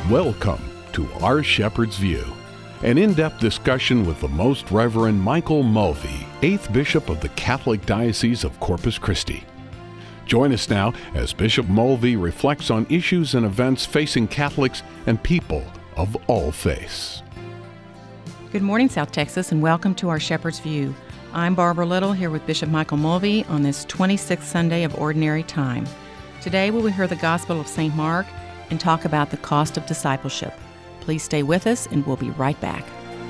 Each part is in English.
Welcome to Our Shepherd's View, an in-depth discussion with the Most Reverend Michael Mulvey, 8th Bishop of the Catholic Diocese of Corpus Christi. Join us now as Bishop Mulvey reflects on issues and events facing Catholics and people of all faiths. Good morning, South Texas, and welcome to Our Shepherd's View. I'm Barbara Little here with Bishop Michael Mulvey on this 26th Sunday of Ordinary Time. Today we will hear the Gospel of St. Mark and talk about the cost of discipleship. Please stay with us and we'll be right back.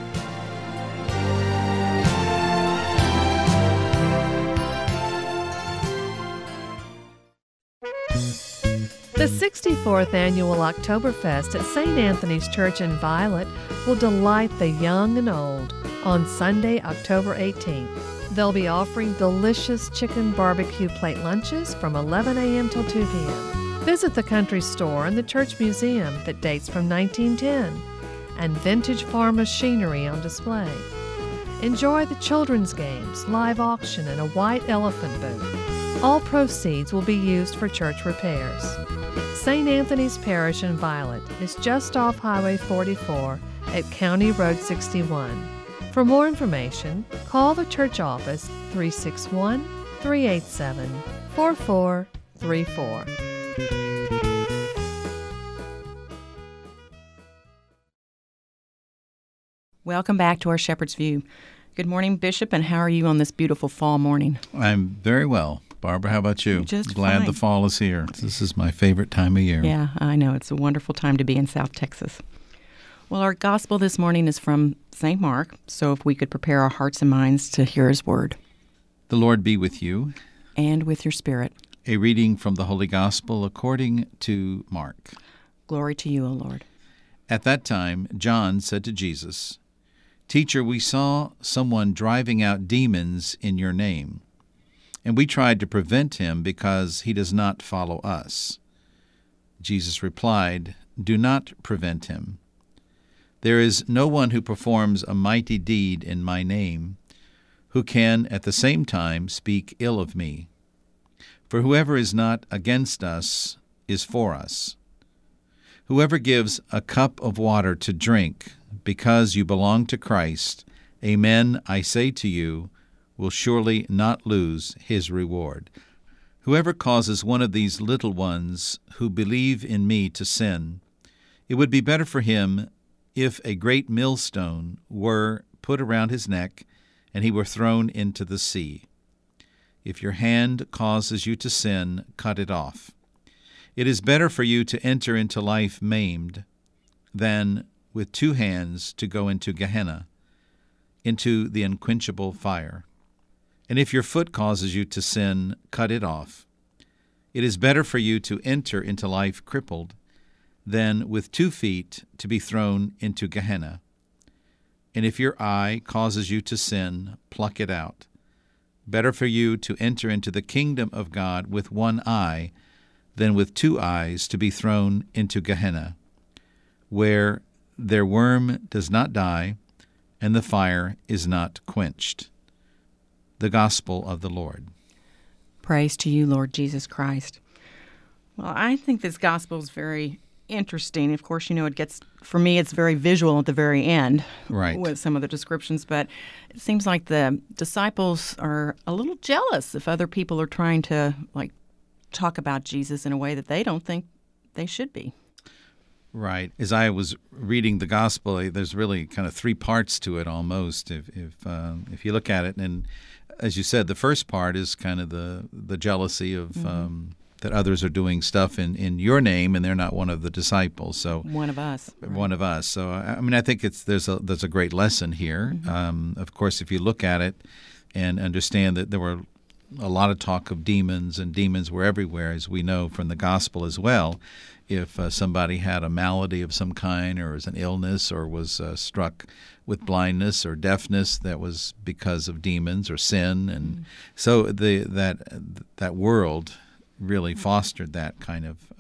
The 64th Annual Oktoberfest at St. Anthony's Church in Violet will delight the young and old on Sunday, October 18th. They'll be offering delicious chicken barbecue plate lunches from 11 a.m. till 2 p.m. Visit the country store and the church museum that dates from 1910 and vintage farm machinery on display. Enjoy the children's games, live auction, and a white elephant booth. All proceeds will be used for church repairs. St. Anthony's Parish in Violet is just off Highway 44 at County Road 61. For more information, call the church office 361-387-4434. Welcome back to Our Shepherd's View. Good morning, Bishop, and how are you on this beautiful fall morning? I'm very well. Barbara, how about you? Just Glad fine. the fall is here. This is my favorite time of year. Yeah, I know. It's a wonderful time to be in South Texas. Well, our gospel this morning is from St. Mark, so if we could prepare our hearts and minds to hear his word. The Lord be with you. And with your spirit. A reading from the Holy Gospel according to Mark. Glory to you, O Lord. At that time, John said to Jesus, "Teacher, we saw someone driving out demons in your name, and we tried to prevent him because he does not follow us." Jesus replied, "Do not prevent him. There is no one who performs a mighty deed in my name who can at the same time speak ill of me. For whoever is not against us is for us. Whoever gives a cup of water to drink because you belong to Christ, amen, I say to you, will surely not lose his reward. Whoever causes one of these little ones who believe in me to sin, it would be better for him if a great millstone were put around his neck and he were thrown into the sea. If your hand causes you to sin, cut it off. It is better for you to enter into life maimed than with 2 hands to go into Gehenna, into the unquenchable fire. And if your foot causes you to sin, cut it off. It is better for you to enter into life crippled than with 2 feet to be thrown into Gehenna. And if your eye causes you to sin, pluck it out. Better for you to enter into the kingdom of God with 1 eye than with 2 eyes to be thrown into Gehenna, where their worm does not die and the fire is not quenched." The Gospel of the Lord. Praise to you, Lord Jesus Christ. Well, I think this gospel is very interesting. Of course, it gets, for me, it's very visual at the very end, Right, with some of the descriptions, but it seems like the disciples are a little jealous if other people are trying to, talk about Jesus in a way that they don't think they should be. right. As I was reading the Gospel, there's really kind of 3 parts to it almost, if you look at it. And as you said, the first part is kind of the jealousy of that others are doing stuff in your name, and they're not one of the disciples. So One of us. one of us. So I think there's a great lesson here. Of course, if you look at it and understand that there were a lot of talk of demons, and demons were everywhere, as we know from the Gospel as well. If somebody had a malady of some kind, or was an illness, or was struck with blindness or deafness, that was because of demons or sin, and so that world really fostered that kind of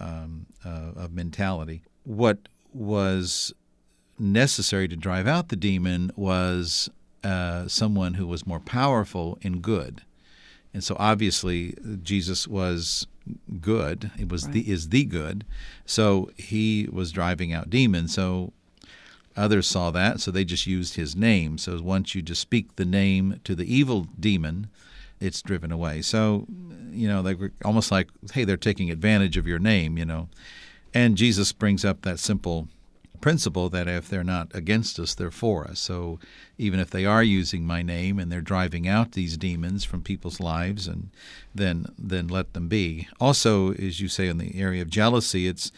mentality. What was necessary to drive out the demon was someone who was more powerful in good. And so obviously Jesus was good. It was Right. is the good. So he was driving out demons. So others saw that, so they just used his name. So once you just speak the name to the evil demon, it's driven away. So, they were almost like, hey, they're taking advantage of your name, And Jesus brings up that simple principle that if they're not against us, they're for us. So even if they are using my name and they're driving out these demons from people's lives, and then let them be. Also, as you say, in the area of jealousy, it's,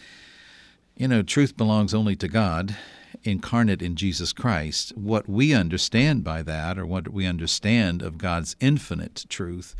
truth belongs only to God, incarnate in Jesus Christ. What we understand by that, or what we understand of God's infinite truth,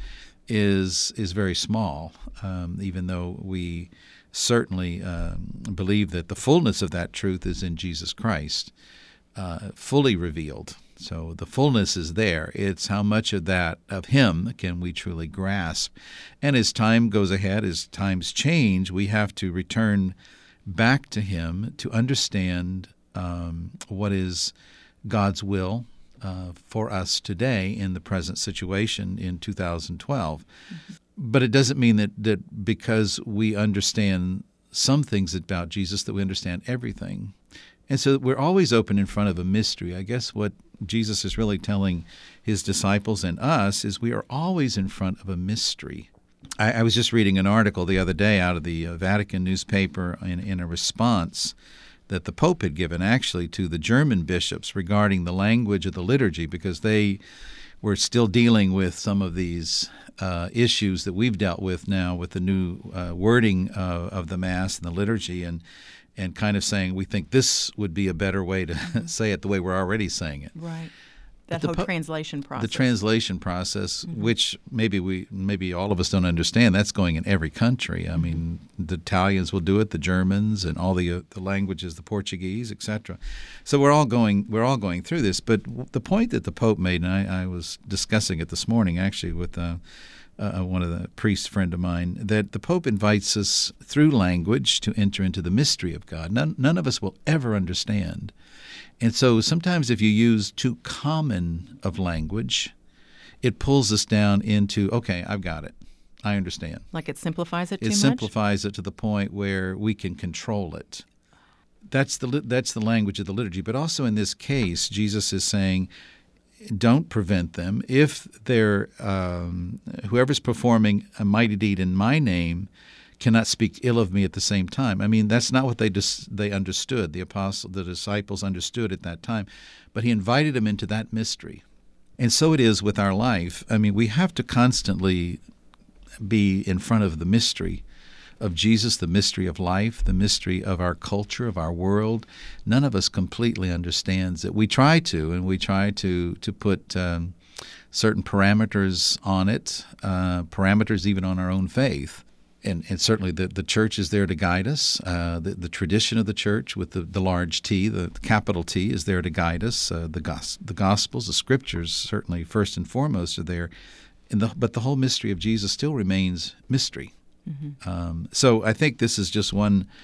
is very small, even though we certainly believe that the fullness of that truth is in Jesus Christ, fully revealed. So the fullness is there. It's how much of that, of Him, can we truly grasp. And as time goes ahead, as times change, we have to return back to Him to understand what is God's will for us today in the present situation in 2012. Mm-hmm. But it doesn't mean that because we understand some things about Jesus that we understand everything. And so we're always open in front of a mystery. I guess what Jesus is really telling His disciples and us is we are always in front of a mystery. I was just reading an article the other day out of the Vatican newspaper in a response that the Pope had given actually to the German bishops regarding the language of the liturgy, because they were still dealing with some of these issues that we've dealt with now with the new wording of the Mass and the liturgy, and kind of saying we think this would be a better way to say it the way we're already saying it. Right. That whole translation process. The translation process, mm-hmm. which maybe all of us don't understand, that's going in every country. I mean, the Italians will do it, the Germans, and all the languages, the Portuguese, etc. So we're all going through this. But the point that the Pope made, and I was discussing it this morning actually with one of the priests friend of mine, that the Pope invites us through language to enter into the mystery of God. None of us will ever understand. And so sometimes if you use too common of language, it pulls us down into, okay, I've got it. I understand. Like it simplifies it too much? It simplifies it to the point where we can control it. That's the language of the liturgy. But also in this case, Jesus is saying, don't prevent them. If they're whoever's performing a mighty deed in my name cannot speak ill of me at the same time. I mean, that's not what they understood. The disciples understood at that time. But He invited them into that mystery. And so it is with our life. I mean, we have to constantly be in front of the mystery of Jesus, the mystery of life, the mystery of our culture, of our world. None of us completely understands it. We try to put certain parameters on it, parameters even on our own faith. And certainly the church is there to guide us. The tradition of the church with the large T, the capital T, is there to guide us. The Gospels, the Scriptures, certainly first and foremost are there. But the whole mystery of Jesus still remains mystery. Mm-hmm. So I think this is just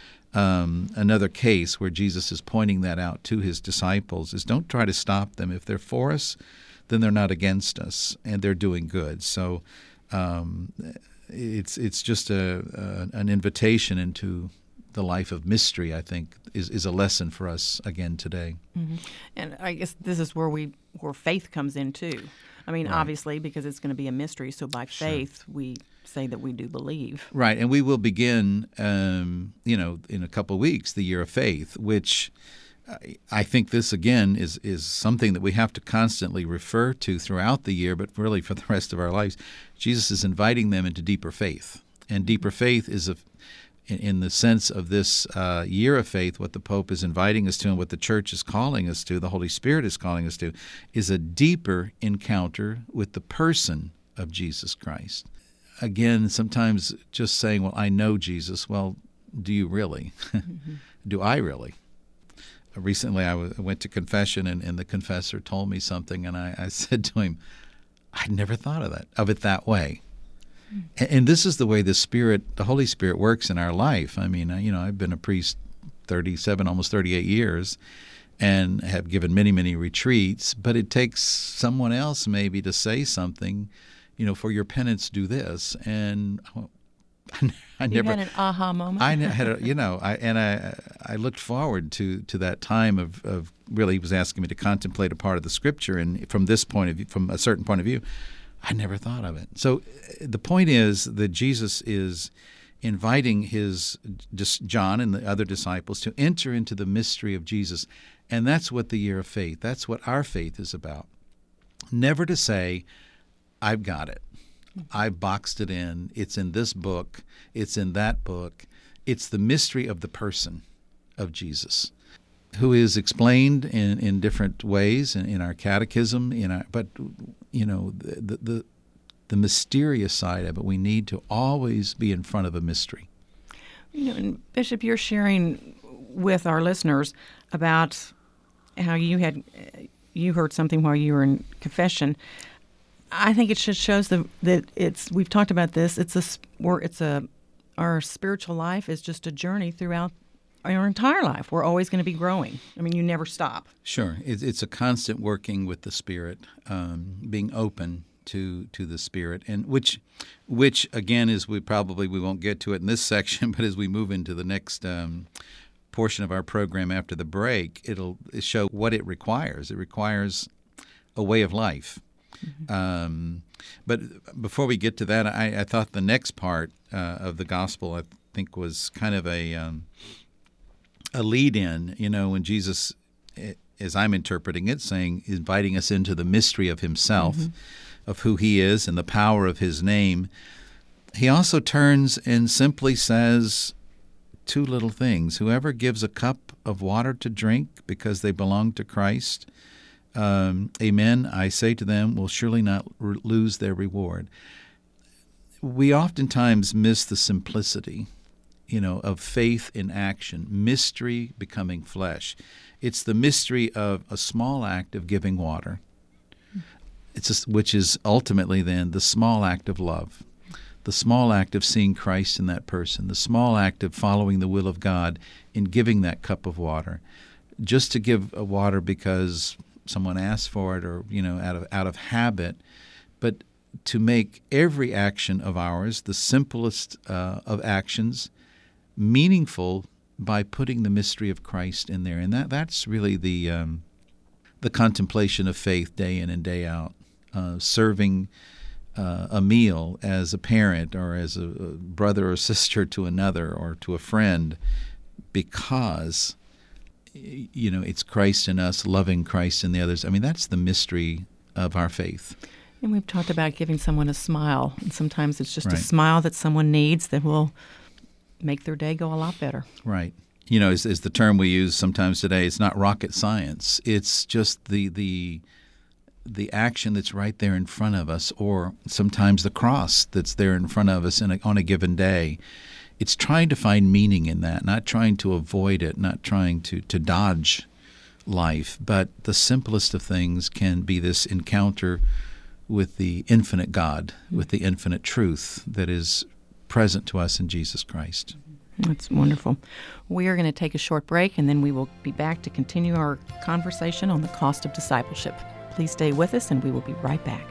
another case where Jesus is pointing that out to His disciples, is don't try to stop them. If they're for us, then they're not against us, and they're doing good. So it's just an invitation into the life of mystery, I think, is a lesson for us again today. Mm-hmm. And I guess this is where faith comes in too. I mean, right. Obviously, because it's going to be a mystery, so by faith we say that we do believe. Right, and we will begin, in a couple of weeks, the year of faith, which I think this, again, is something that we have to constantly refer to throughout the year, but really for the rest of our lives. Jesus is inviting them into deeper faith. And deeper faith is, in the sense of this year of faith, what the Pope is inviting us to and what the Church is calling us to, the Holy Spirit is calling us to, is a deeper encounter with the person of Jesus Christ. Again, sometimes just saying, well, I know Jesus. Well, do you really? Mm-hmm. Do I really? Recently, I went to confession, and the confessor told me something, and I said to him, I'd never thought of it that way. And this is the way the Holy Spirit works in our life. I mean, I've been a priest 37, almost 38 years, and have given many, many retreats, but it takes someone else maybe to say something, for your penance do this. And I You never had an aha moment. I had I looked forward to that time of really, he was asking me to contemplate a part of the Scripture, and from this point of view, from a certain point of view, I never thought of it. So the point is that Jesus is inviting John and the other disciples to enter into the mystery of Jesus, and that's what the year of faith, that's what our faith is about. Never to say, I've got it. I've boxed it in. It's in this book. It's in that book. It's the mystery of the person of Jesus, who is explained in different ways in our catechism. But the mysterious side of it, we need to always be in front of a mystery. And Bishop, you're sharing with our listeners about how you heard something while you were in confession. I think it just shows that we've talked about this. Our spiritual life is just a journey throughout our entire life. We're always going to be growing. I mean, you never stop. Sure, it's a constant working with the Spirit, being open to the Spirit, and which again is we won't get to it in this section, but as we move into the next portion of our program after the break, it'll show what it requires. It requires a way of life. Mm-hmm. But before we get to that, I thought the next part of the gospel, I think, was kind of a lead-in. When Jesus, as I'm interpreting it, inviting us into the mystery of Himself, mm-hmm. of who He is and the power of His name. He also turns and simply says two little things: whoever gives a cup of water to drink because they belong to Christ, amen, I say to them, will surely not lose their reward. We oftentimes miss the simplicity, of faith in action, mystery becoming flesh. It's the mystery of a small act of giving water, which is ultimately then the small act of love, the small act of seeing Christ in that person, the small act of following the will of God in giving that cup of water. Just to give a water because someone asked for it, or out of habit, but to make every action of ours, the simplest of actions, meaningful by putting the mystery of Christ in there. And that's really the contemplation of faith day in and day out. Serving a meal as a parent or as a brother or sister to another or to a friend, because it's Christ in us, loving Christ in the others. I mean, that's the mystery of our faith. And we've talked about giving someone a smile, and sometimes it's just right. a smile that someone needs that will make their day go a lot better. Right. Is the term we use sometimes today. It's not rocket science. It's just the action that's right there in front of us, or sometimes the cross that's there in front of us on a given day. It's trying to find meaning in that, not trying to avoid it, not trying to dodge life. But the simplest of things can be this encounter with the infinite God, with the infinite truth that is present to us in Jesus Christ. That's wonderful. We are going to take a short break, and then we will be back to continue our conversation on the cost of discipleship. Please stay with us, and we will be right back.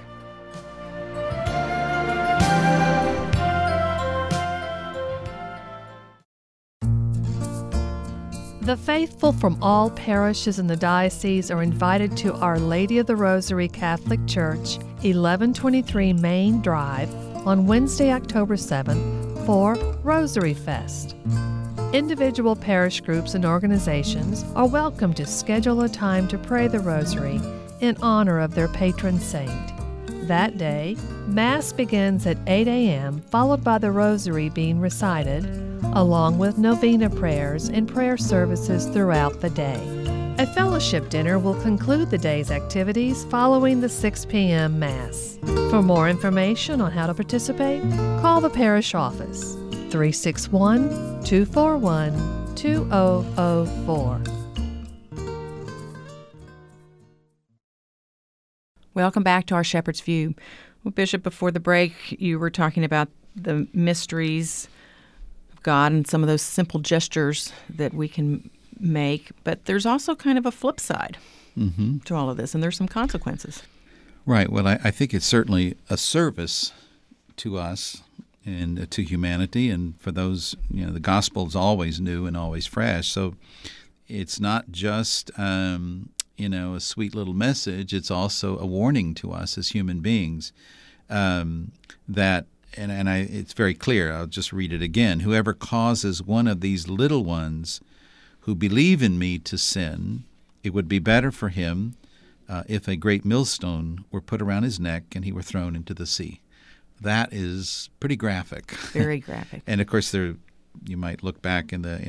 The faithful from all parishes in the diocese are invited to Our Lady of the Rosary Catholic Church, 1123 Main Drive, on Wednesday, October 7th, for Rosary Fest. Individual parish groups and organizations are welcome to schedule a time to pray the Rosary in honor of their patron saint. That day, Mass begins at 8 a.m., followed by the Rosary being recited, along with novena prayers and prayer services throughout the day. A fellowship dinner will conclude the day's activities following the 6 p.m. Mass. For more information on how to participate, call the parish office, 361-241-2004. Welcome back to our Shepherd's View. Well, Bishop, before the break, you were talking about the mysteries of God and some of those simple gestures that we can make, but there's also kind of a flip side mm-hmm. to all of this, and there's some consequences. Right. Well, I think it's certainly a service to us and to humanity. And for those, the gospel is always new and always fresh. So it's not just a sweet little message. It's also a warning to us as human beings that. And it's very clear. I'll just read it again. Whoever causes one of these little ones who believe in me to sin, it would be better for him if a great millstone were put around his neck and he were thrown into the sea. That is pretty graphic. Very graphic. And of course, you might look back in the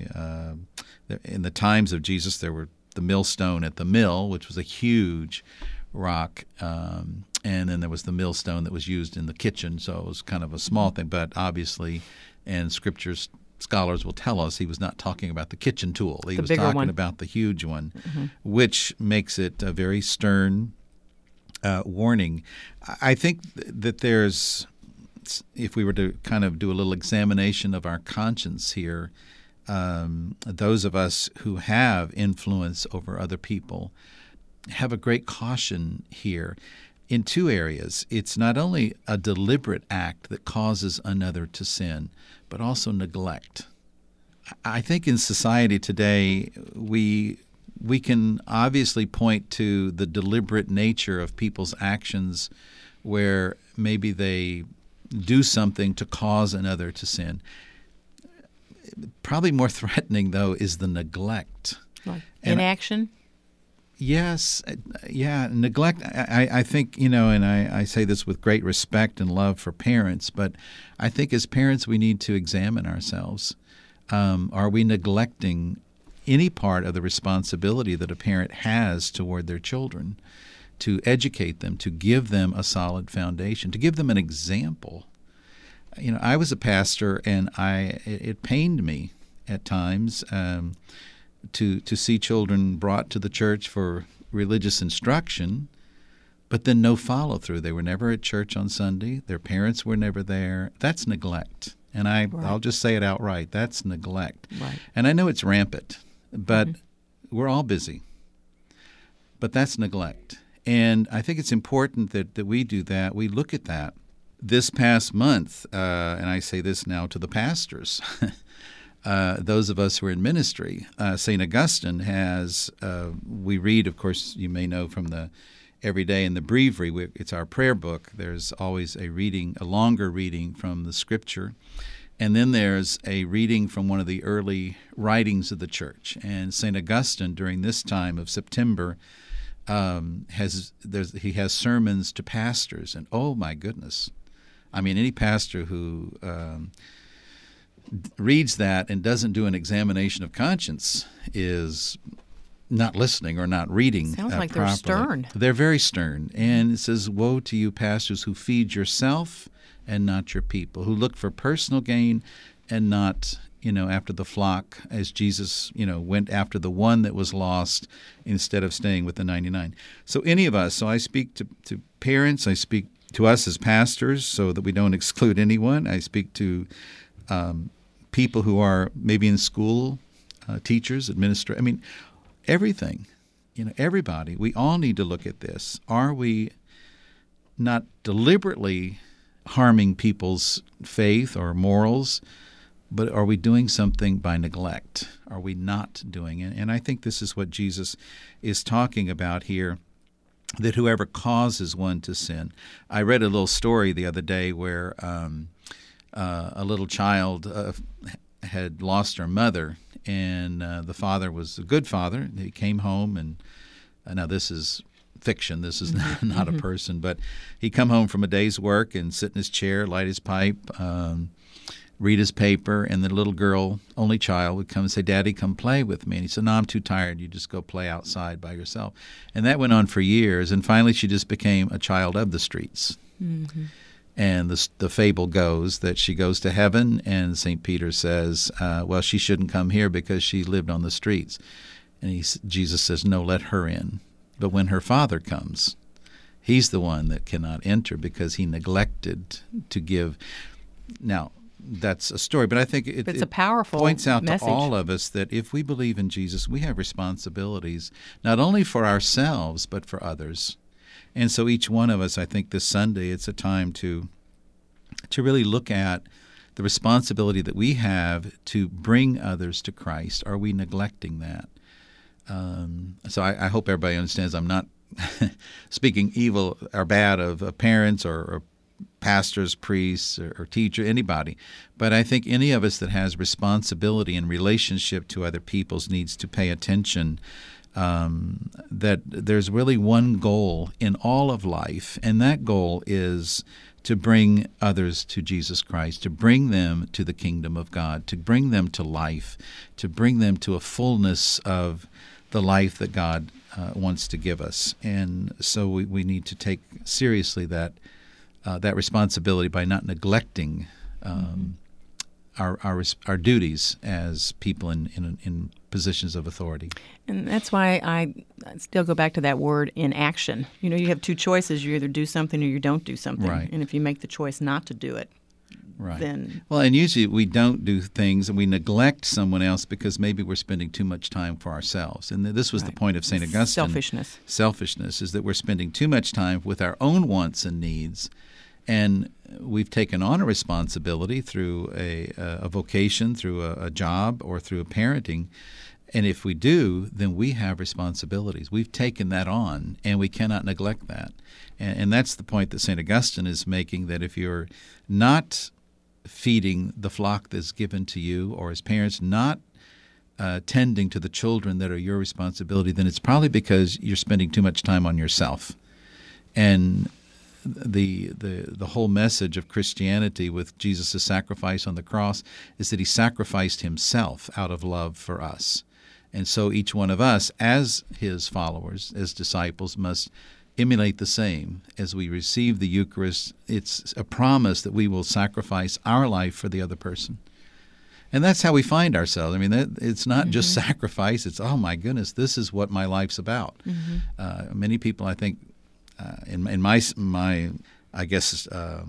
times of Jesus. There were the millstone at the mill, which was a huge rock, and then there was the millstone that was used in the kitchen, so it was kind of a small thing, but obviously, and Scripture's scholars will tell us he was not talking about the kitchen tool. He was talking about the huge one, which makes it a very stern warning. I think that there's, if we were to kind of do a little examination of our conscience here, those of us who have influence over other people have a great caution here in two areas. It's not only a deliberate act that causes another to sin, but also neglect. I think in society today, we can obviously point to the deliberate nature of people's actions where maybe they do something to cause another to sin. Probably more threatening, though, is the neglect. Like inaction? Yes, neglect. I think, and I say this with great respect and love for parents, but I think as parents we need to examine ourselves. Are we neglecting any part of the responsibility that a parent has toward their children, to educate them, to give them a solid foundation, to give them an example? I was a pastor, and it pained me at times to see children brought to the church for religious instruction, but then no follow-through. They were never at church on Sunday. Their parents were never there. That's neglect. And I'll just say it outright. That's neglect. Right. And I know it's rampant, but we're all busy. But that's neglect. And I think it's important that we do that. We look at that. This past month, and I say this now to the pastors, those of us who are in ministry, St. Augustine has, we read, of course, you may know from the every day in the breviary, it's our prayer book. There's always a longer reading from the Scripture. And then there's a reading from one of the early writings of the church. And St. Augustine, during this time of September, he has sermons to pastors. And oh my goodness, I mean, any pastor who reads that and doesn't do an examination of conscience is not listening or not reading Sounds like properly. They're stern. They're very stern. And it says, woe to you pastors who feed yourself and not your people, who look for personal gain and not, after the flock, as Jesus, went after the one that was lost instead of staying with the 99. So any of us, so I speak to parents, I speak to us as pastors so that we don't exclude anyone. I speak to people who are maybe in school, teachers, administrators, everything, everybody. We all need to look at this. Are we not deliberately harming people's faith or morals, but are we doing something by neglect? Are we not doing it? And I think this is what Jesus is talking about here, that whoever causes one to sin. I read a little story the other day where a little child had lost her mother, and the father was a good father. He came home, and now this is fiction. This is not a person, but he'd come home from a day's work and sit in his chair, light his pipe, read his paper, and the little girl, only child, would come and say, "Daddy, come play with me." And he said, "No, I'm too tired. You just go play outside by yourself." And that went on for years, and finally she just became a child of the streets. Mm-hmm. And the fable goes that she goes to heaven, and St. Peter says, well, she shouldn't come here because she lived on the streets. And Jesus says, no, let her in. But when her father comes, he's the one that cannot enter because he neglected to give. Now, that's a story, but I think it's a powerful points out message to all of us that if we believe in Jesus, we have responsibilities not only for ourselves but for others. And so each one of us, I think this Sunday, it's a time to to really look at the responsibility that we have to bring others to Christ. Are we neglecting that? So I hope everybody understands I'm not speaking evil or bad of parents or pastors, priests, or teacher, anybody. But I think any of us that has responsibility in relationship to other people's needs to pay attention that there's really one goal in all of life, and that goal is to bring others to Jesus Christ, to bring them to the kingdom of God, to bring them to life, to bring them to a fullness of the life that God wants to give us. And so we need to take seriously that responsibility by not neglecting our duties as people in positions of authority. And that's why I still go back to that word, in action. You have two choices. You either do something or you don't do something. Right. And if you make the choice not to do it, right. then... Well, and usually we don't do things and we neglect someone else because maybe we're spending too much time for ourselves. And this was the point of St. Augustine. Selfishness. Selfishness is that we're spending too much time with our own wants and needs. And we've taken on a responsibility through a vocation, through a job, or through parenting. And if we do, then we have responsibilities. We've taken that on, and we cannot neglect that. And that's the point that St. Augustine is making, that if you're not feeding the flock that's given to you, or as parents not tending to the children that are your responsibility, then it's probably because you're spending too much time on yourself. And the whole message of Christianity with Jesus' sacrifice on the cross is that he sacrificed himself out of love for us. And so each one of us, as his followers, as disciples, must emulate the same. As we receive the Eucharist, it's a promise that we will sacrifice our life for the other person. And that's how we find ourselves. I mean, it's not just sacrifice. It's, oh, my goodness, this is what my life's about. Many people, I think, in my I guess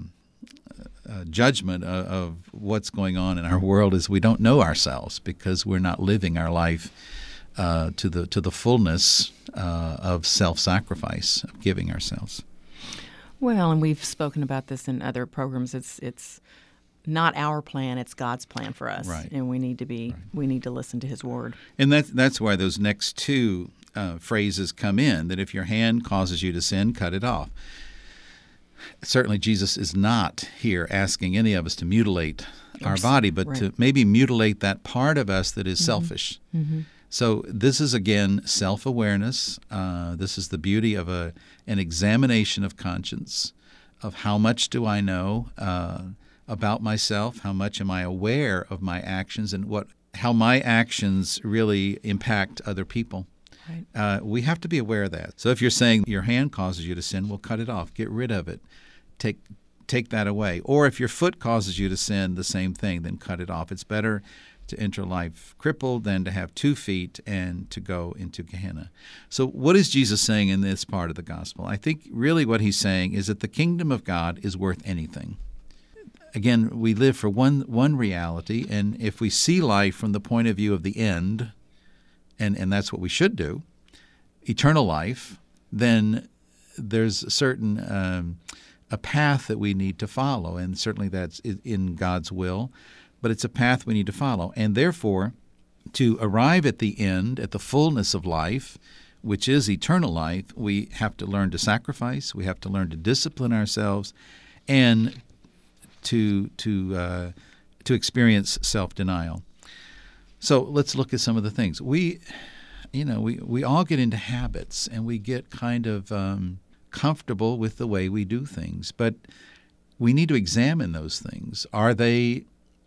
judgment of what's going on in our world is we don't know ourselves because we're not living our life to the fullness of self-sacrifice, of giving ourselves. Well, and we've spoken about this in other programs. It's not our plan; it's God's plan for us, right. And we need to listen to His word. And that's why those next two phrases come in, that if your hand causes you to sin, cut it off. Certainly Jesus is not here asking any of us to mutilate our body, but to maybe mutilate that part of us that is selfish. So this is, again, self-awareness. This is the beauty of an examination of conscience, of how much do I know about myself, how much am I aware of my actions, and how my actions really impact other people. Right. We have to be aware of that. So if you're saying your hand causes you to sin, well, cut it off. Get rid of it. Take that away. Or if your foot causes you to sin, the same thing, then cut it off. It's better to enter life crippled than to have 2 feet and to go into Gehenna. So what is Jesus saying in this part of the gospel? I think really what he's saying is that the kingdom of God is worth anything. Again, we live for one reality, and if we see life from the point of view of the end, and that's what we should do, eternal life, then there's a certain a path that we need to follow, and certainly that's in God's will, but it's a path we need to follow. And therefore, to arrive at the end, at the fullness of life, which is eternal life, we have to learn to sacrifice, we have to learn to discipline ourselves, and to experience self-denial. So let's look at some of the things. We all get into habits, and we get kind of comfortable with the way we do things. But we need to examine those things. Are they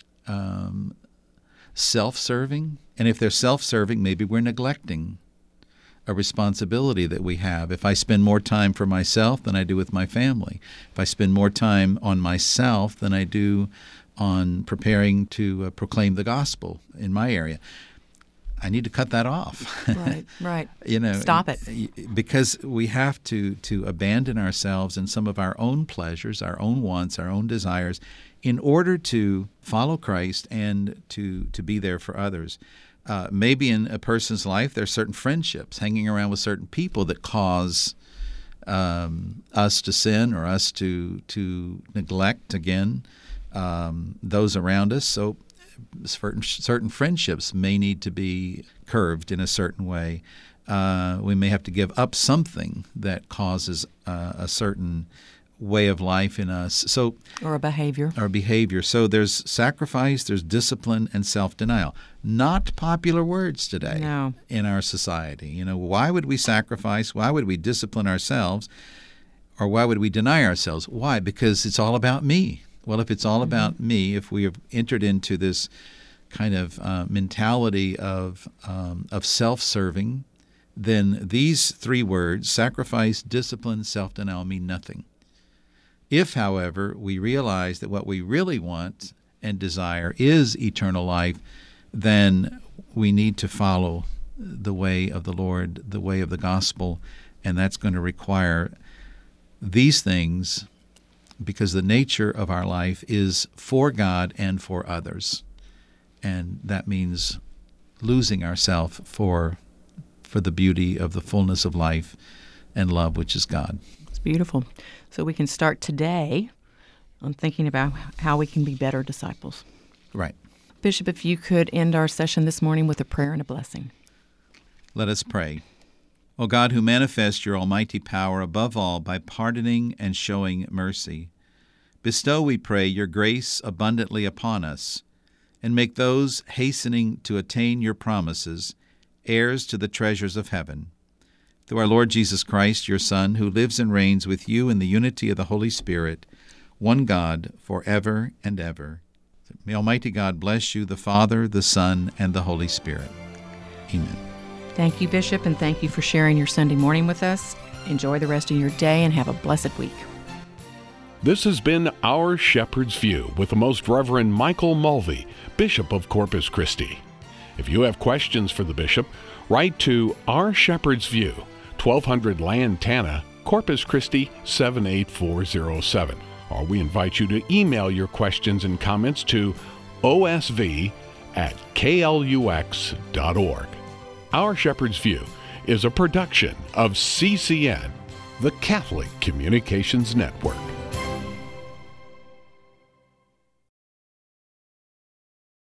self-serving? And if they're self-serving, maybe we're neglecting a responsibility that we have. If I spend more time for myself than I do with my family, if I spend more time on myself than I do on preparing to proclaim the gospel in my area, I need to cut that off. Right. Stop it. Because we have to abandon ourselves and some of our own pleasures, our own wants, our own desires, in order to follow Christ and to be there for others. Maybe in a person's life, there are certain friendships, hanging around with certain people that cause us to sin or us to neglect, again, those around us. So certain friendships may need to be curved in a certain way. We may have to give up something that causes a certain way of life in us. So, or a behavior. So there's sacrifice, there's discipline, and self-denial. Not popular words today in our society. Why would we sacrifice? Why would we discipline ourselves? Or why would we deny ourselves? Why? Because it's all about me. Well, if it's all about me, if we have entered into this kind of mentality of self-serving, then these three words, sacrifice, discipline, self-denial, mean nothing. If, however, we realize that what we really want and desire is eternal life, then we need to follow the way of the Lord, the way of the gospel, and that's going to require these things, because the nature of our life is for God and for others. And that means losing ourselves for the beauty of the fullness of life and love, which is God. It's beautiful. So we can start today on thinking about how we can be better disciples. Right. Bishop, if you could end our session this morning with a prayer and a blessing. Let us pray. O God, who manifest your almighty power above all by pardoning and showing mercy, bestow, we pray, your grace abundantly upon us, and make those hastening to attain your promises heirs to the treasures of heaven. Through our Lord Jesus Christ, your Son, who lives and reigns with you in the unity of the Holy Spirit, one God, forever and ever. May Almighty God bless you, the Father, the Son, and the Holy Spirit. Amen. Thank you, Bishop, and thank you for sharing your Sunday morning with us. Enjoy the rest of your day and have a blessed week. This has been Our Shepherd's View with the Most Reverend Michael Mulvey, Bishop of Corpus Christi. If you have questions for the Bishop, write to Our Shepherd's View, 1200 Lantana, Corpus Christi 78407. Or we invite you to email your questions and comments to osv@klux.org. Our Shepherd's View is a production of CCN, the Catholic Communications Network.